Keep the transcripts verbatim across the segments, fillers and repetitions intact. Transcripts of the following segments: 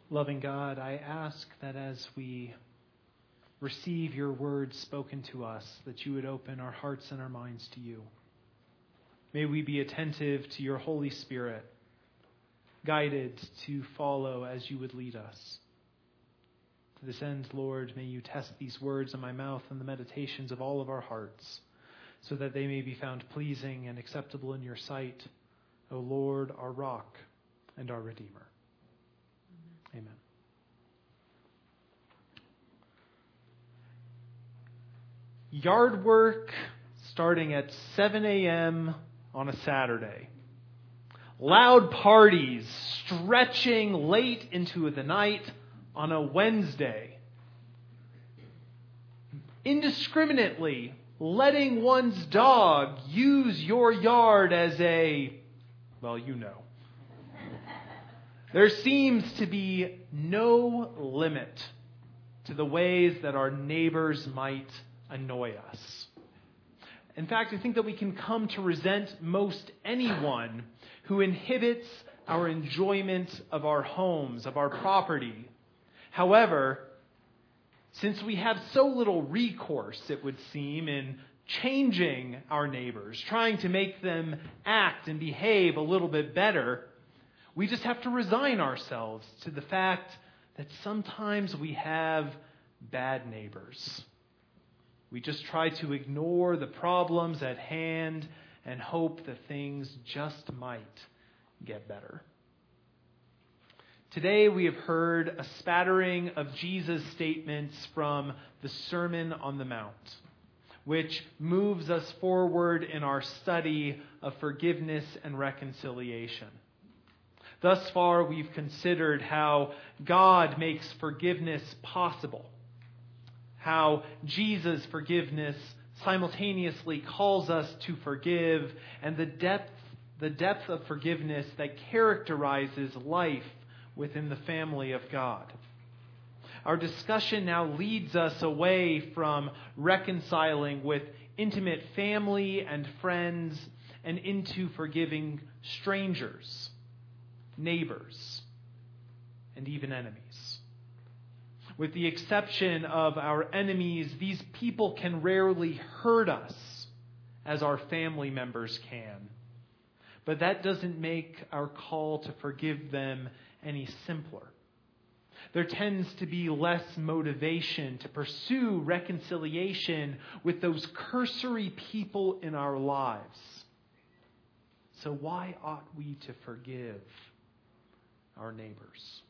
Loving God, I ask that as we receive your words spoken to us, that you would open our hearts and our minds to you. May we be attentive to your Holy Spirit, guided to follow as you would lead us. To this end, Lord, may you test these words in my mouth and the meditations of all of our hearts, so that they may be found pleasing and acceptable in your sight, O Lord, our rock and our Redeemer. Amen. Yard work starting at seven a.m. on a Saturday. Loud parties stretching late into the night on a Wednesday. Indiscriminately letting one's dog use your yard as a, well, you know. There seems to be no limit to the ways that our neighbors might annoy us. In fact, I think that we can come to resent most anyone who inhibits our enjoyment of our homes, of our property. However, since we have so little recourse, it would seem, in changing our neighbors, trying to make them act and behave a little bit better, we just have to resign ourselves to the fact that sometimes we have bad neighbors. We just try to ignore the problems at hand and hope that things just might get better. Today we have heard a spattering of Jesus' statements from the Sermon on the Mount, which moves us forward in our study of forgiveness and reconciliation. Thus far, we've considered how God makes forgiveness possible, how Jesus' forgiveness simultaneously calls us to forgive, and the depth, the depth of forgiveness that characterizes life within the family of God. Our discussion now leads us away from reconciling with intimate family and friends and into forgiving strangers, neighbors, and even enemies. With the exception of our enemies, these people can rarely hurt us as our family members can. But that doesn't make our call to forgive them any simpler. There tends to be less motivation to pursue reconciliation with those cursory people in our lives. So why ought we to forgive our neighbors?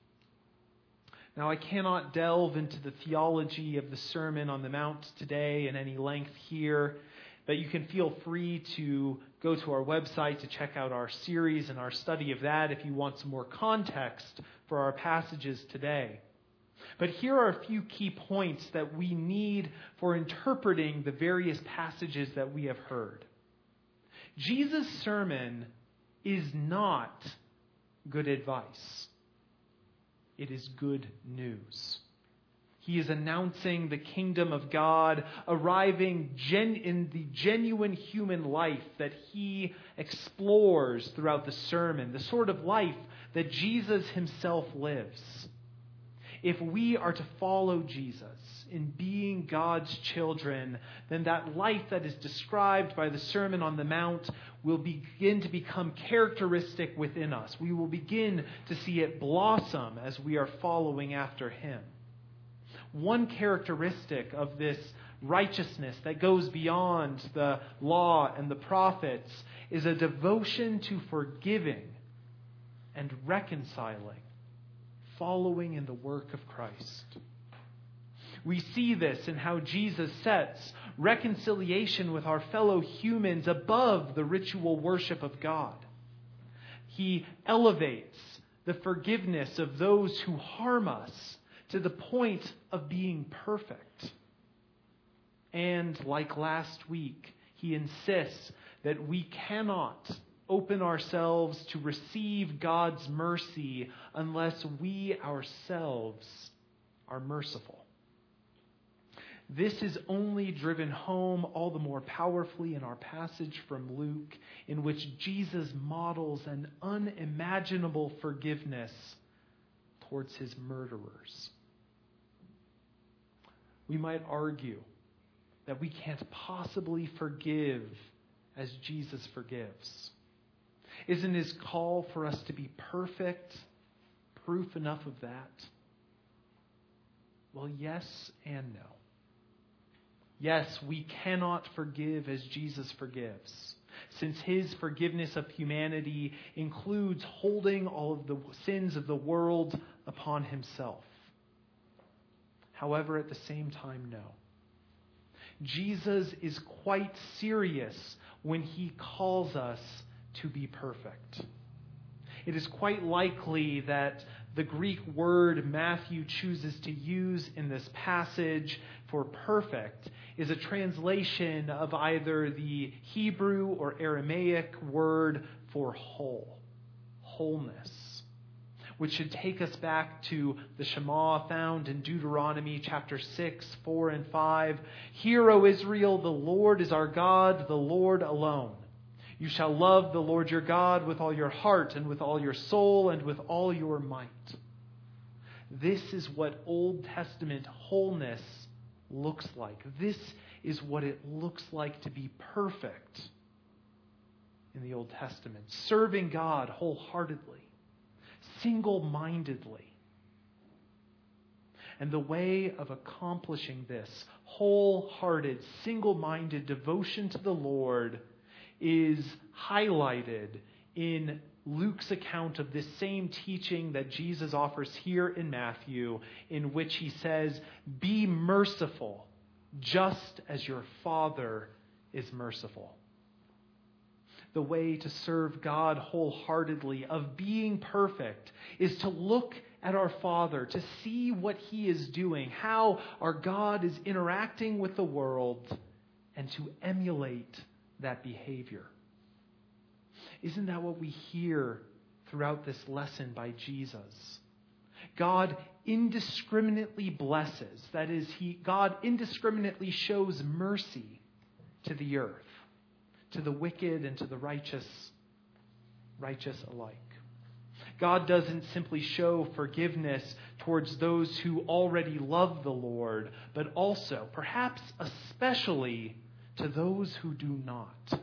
Now, I cannot delve into the theology of the Sermon on the Mount today in any length here, but you can feel free to go to our website to check out our series and our study of that if you want some more context for our passages today. But here are a few key points that we need for interpreting the various passages that we have heard. Jesus' sermon is not good advice. It is good news. He is announcing the kingdom of God, arriving gen- in the genuine human life that he explores throughout the sermon, the sort of life that Jesus himself lives. If we are to follow Jesus in being God's children, then that life that is described by the Sermon on the Mount will begin to become characteristic within us. We will begin to see it blossom as we are following after him. One characteristic of this righteousness that goes beyond the law and the prophets is a devotion to forgiving and reconciling, following in the work of Christ. We see this in how Jesus sets reconciliation with our fellow humans above the ritual worship of God. He elevates the forgiveness of those who harm us to the point of being perfect. And like last week, he insists that we cannot open ourselves to receive God's mercy unless we ourselves are merciful. This is only driven home all the more powerfully in our passage from Luke, in which Jesus models an unimaginable forgiveness towards his murderers. We might argue that we can't possibly forgive as Jesus forgives. Isn't his call for us to be perfect proof enough of that? Well, yes and no. Yes, we cannot forgive as Jesus forgives, since his forgiveness of humanity includes holding all of the sins of the world upon himself. However, at the same time, no. Jesus is quite serious when he calls us to be perfect. It is quite likely that the Greek word Matthew chooses to use in this passage for perfect is a translation of either the Hebrew or Aramaic word for whole, wholeness, which should take us back to the Shema found in Deuteronomy chapter six, four, and five. Hear, O Israel, the Lord is our God, the Lord alone. You shall love the Lord your God with all your heart and with all your soul and with all your might. This is what Old Testament wholeness looks like. This is what it looks like to be perfect in the Old Testament. Serving God wholeheartedly, single-mindedly. And the way of accomplishing this wholehearted, single-minded devotion to the Lord is highlighted in Luke's account of this same teaching that Jesus offers here in Matthew, in which he says, "Be merciful, just as your Father is merciful." The way to serve God wholeheartedly, of being perfect, is to look at our Father, to see what he is doing, how our God is interacting with the world, and to emulate that behavior. Isn't that what we hear throughout this lesson by Jesus? God indiscriminately blesses. That is, he, God indiscriminately shows mercy to the earth, to the wicked and to the righteous, righteous alike. God doesn't simply show forgiveness towards those who already love the Lord, but also, perhaps especially, to those who do not.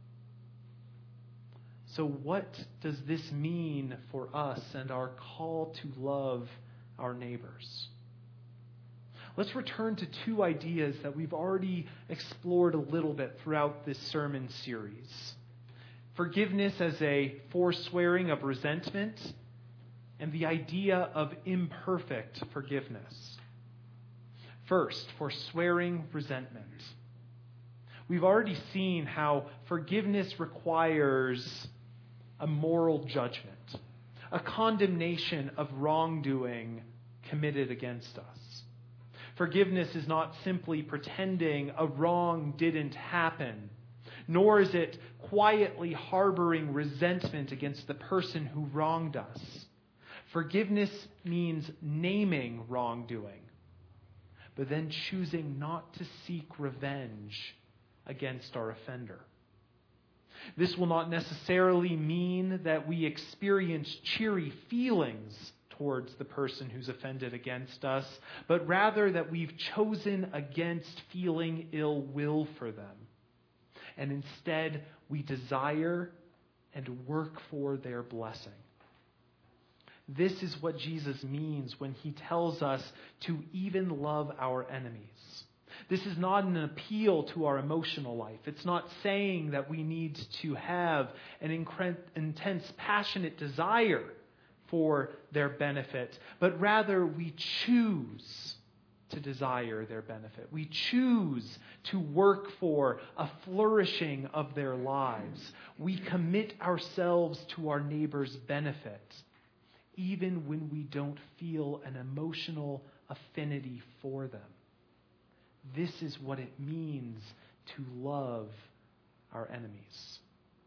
So what does this mean for us and our call to love our neighbors? Let's return to two ideas that we've already explored a little bit throughout this sermon series. Forgiveness as a forswearing of resentment, and the idea of imperfect forgiveness. First, forswearing resentment. We've already seen how forgiveness requires a moral judgment, a condemnation of wrongdoing committed against us. Forgiveness is not simply pretending a wrong didn't happen, nor is it quietly harboring resentment against the person who wronged us. Forgiveness means naming wrongdoing, but then choosing not to seek revenge against our offender. This will not necessarily mean that we experience cheery feelings towards the person who's offended against us, but rather that we've chosen against feeling ill will for them. And instead, we desire and work for their blessing. This is what Jesus means when he tells us to even love our enemies. This is not an appeal to our emotional life. It's not saying that we need to have an intense, passionate desire for their benefit, but rather we choose to desire their benefit. We choose to work for a flourishing of their lives. We commit ourselves to our neighbor's benefit, even when we don't feel an emotional affinity for them. This is what it means to love our enemies.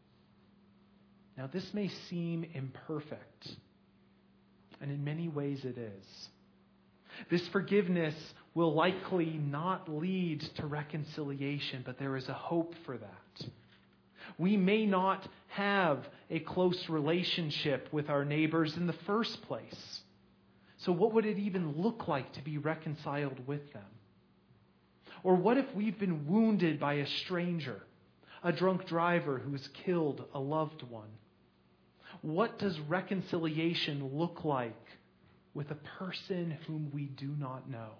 Now, this may seem imperfect, and in many ways it is. This forgiveness will likely not lead to reconciliation, but there is a hope for that. We may not have a close relationship with our neighbors in the first place. So what would it even look like to be reconciled with them? Or what if we've been wounded by a stranger, a drunk driver who's killed a loved one? What does reconciliation look like with a person whom we do not know?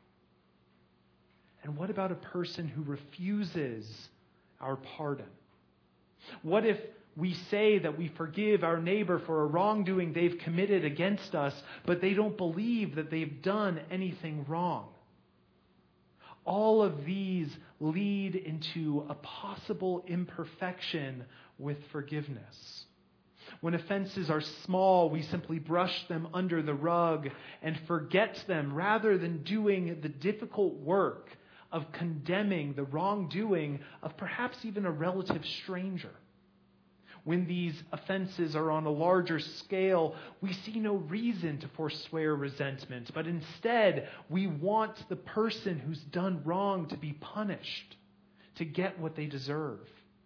And what about a person who refuses our pardon? What if we say that we forgive our neighbor for a wrongdoing they've committed against us, but they don't believe that they've done anything wrong? All of these lead into a possible imperfection with forgiveness. When offenses are small, we simply brush them under the rug and forget them rather than doing the difficult work of condemning the wrongdoing of perhaps even a relative stranger. When these offenses are on a larger scale, we see no reason to forswear resentment, but instead we want the person who's done wrong to be punished, to get what they deserve.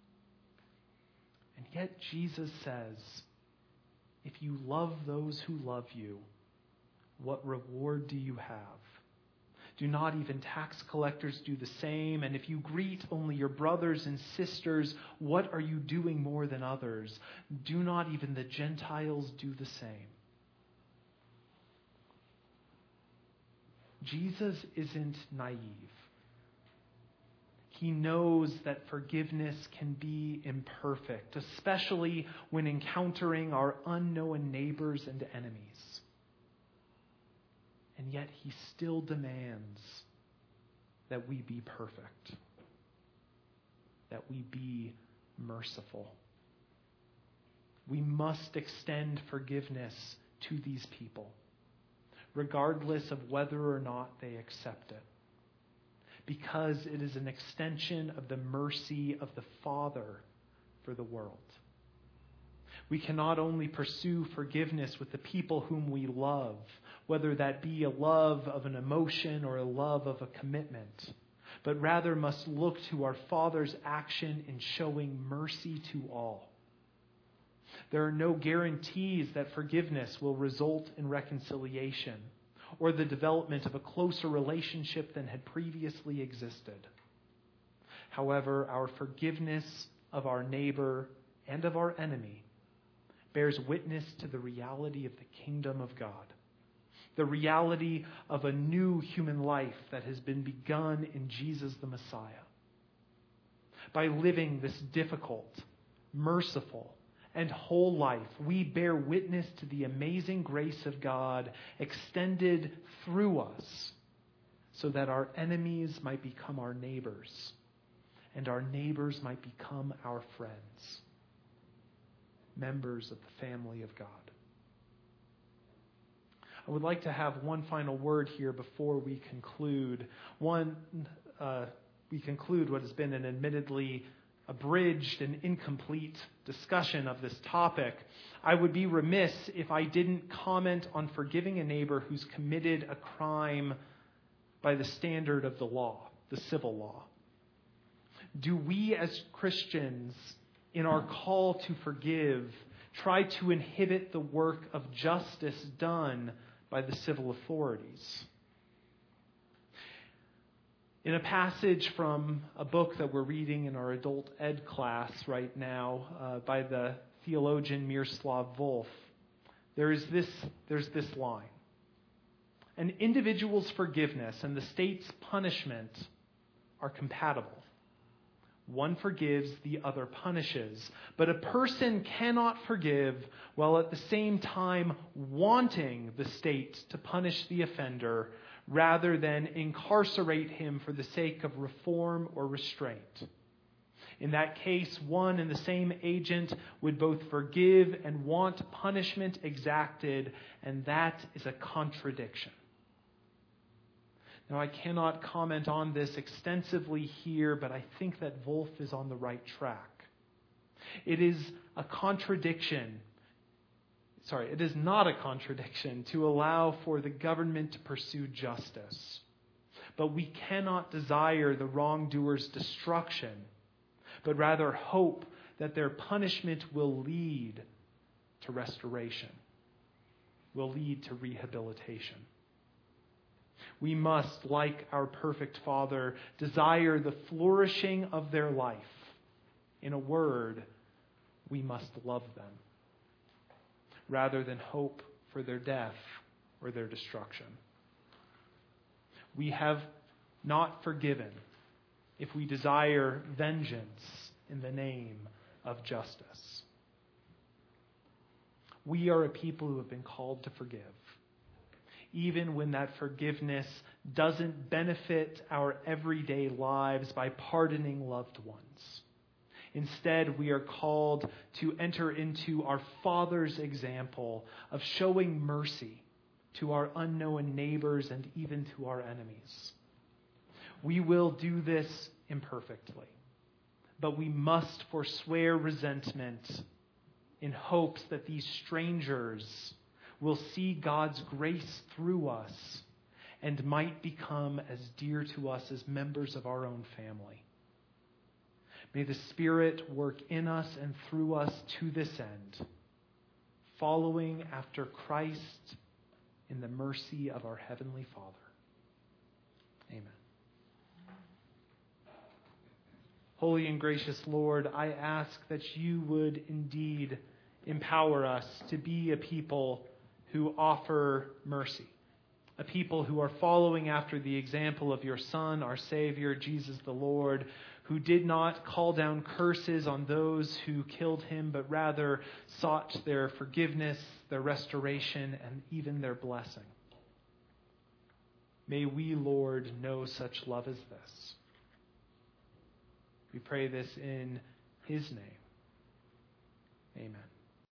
And yet Jesus says, if you love those who love you, what reward do you have? Do not even tax collectors do the same? And if you greet only your brothers and sisters, what are you doing more than others? Do not even the Gentiles do the same? Jesus isn't naive. He knows that forgiveness can be imperfect, especially when encountering our unknown neighbors and enemies. And yet he still demands that we be perfect, that we be merciful. We must extend forgiveness to these people, regardless of whether or not they accept it, because it is an extension of the mercy of the Father for the world. We can not only pursue forgiveness with the people whom we love, whether that be a love of an emotion or a love of a commitment, but rather must look to our Father's action in showing mercy to all. There are no guarantees that forgiveness will result in reconciliation or the development of a closer relationship than had previously existed. However, our forgiveness of our neighbor and of our enemy bears witness to the reality of the kingdom of God, the reality of a new human life that has been begun in Jesus the Messiah. By living this difficult, merciful, and whole life, we bear witness to the amazing grace of God extended through us so that our enemies might become our neighbors and our neighbors might become our friends, members of the family of God. I would like to have one final word here before we conclude. One, uh, we conclude what has been an admittedly abridged and incomplete discussion of this topic. I would be remiss if I didn't comment on forgiving a neighbor who's committed a crime by the standard of the law, the civil law. Do we as Christians, in our call to forgive, try to inhibit the work of justice done by the civil authorities? In a passage from a book that we're reading in our adult ed class right now uh, by the theologian Miroslav Volf, there is this, there's this line. An individual's forgiveness and the state's punishment are compatible. One forgives, the other punishes. But a person cannot forgive while at the same time wanting the state to punish the offender rather than incarcerate him for the sake of reform or restraint. In that case, one and the same agent would both forgive and want punishment exacted, and that is a contradiction. Now, I cannot comment on this extensively here, but I think that Volf is on the right track. It is a contradiction Sorry, it is not a contradiction to allow for the government to pursue justice. But we cannot desire the wrongdoer's destruction, but rather hope that their punishment will lead to restoration. will lead to rehabilitation. We must, like our perfect Father, desire the flourishing of their life. In a word, we must love them, rather than hope for their death or their destruction. We have not forgiven if we desire vengeance in the name of justice. We are a people who have been called to forgive, even when that forgiveness doesn't benefit our everyday lives by pardoning loved ones. Instead, we are called to enter into our Father's example of showing mercy to our unknown neighbors and even to our enemies. We will do this imperfectly, but we must forswear resentment in hopes that these strangers will see God's grace through us and might become as dear to us as members of our own family. May the Spirit work in us and through us to this end, following after Christ in the mercy of our Heavenly Father. Amen. Holy and gracious Lord, I ask that you would indeed empower us to be a people who offer mercy, a people who are following after the example of your Son, our Savior, Jesus the Lord, who did not call down curses on those who killed him, but rather sought their forgiveness, their restoration, and even their blessing. May we, Lord, know such love as this. We pray this in his name. Amen.